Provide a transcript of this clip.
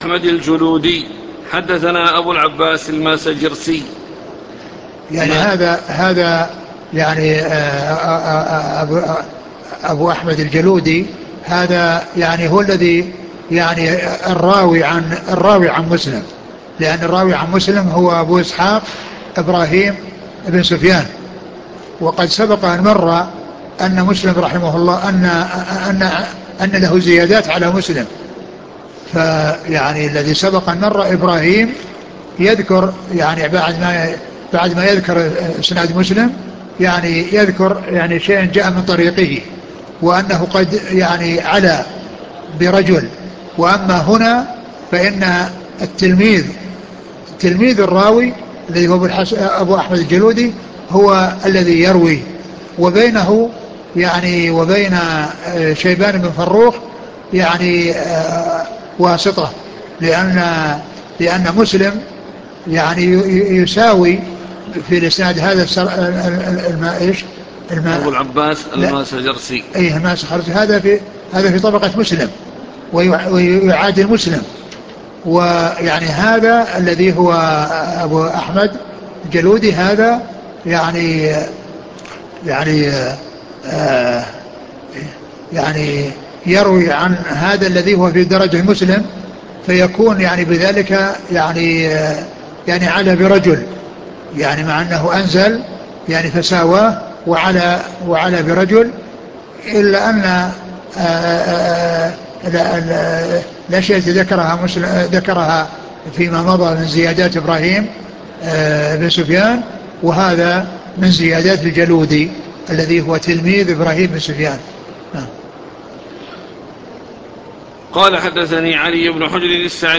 أحمد الجلودي حدثنا أبو العباس الماسجرسي. يعني هذا يعني أبو أحمد الجلودي هذا يعني هو الذي يعني الراوي عن مسلم، لأن الراوي عن مسلم هو أبو إسحاق إبراهيم بن سفيان. وقد سبق أن مر أن مسلم رحمه الله أن له زيادات على مسلم. فيعني الذي سبق أن مر إبراهيم يذكر يعني بعد ما يذكر اسناد مسلم يعني يذكر يعني شيء جاء من طريقه، وأنه قد يعني علا برجل. وأما هنا فإن تلميذ الراوي الذي هو أبو أحمد الجلودي هو الذي يروي، وبينه يعني وبين شيبان بن فروخ يعني واسطة، لأن مسلم يعني يساوي في الإسناد هذا أبو العباس لا الماسجرسي. أي ما سخرت هذا في طبقة مسلم ويعادل مسلم. ويعني هذا الذي هو أبو أحمد الجلودي هذا يعني آه يعني يروي عن هذا الذي هو في درجة مسلم، فيكون يعني بذلك يعني على برجل، يعني مع أنه أنزل يعني فساواه وعلى برجل. إلا أن الأشياء التي ذكرها فيما مضى من زيادات إبراهيم بن سفيان، وهذا من زيادات الجلودي الذي هو تلميذ إبراهيم بن سفيان. قال حدثني علي بن حجر السعدي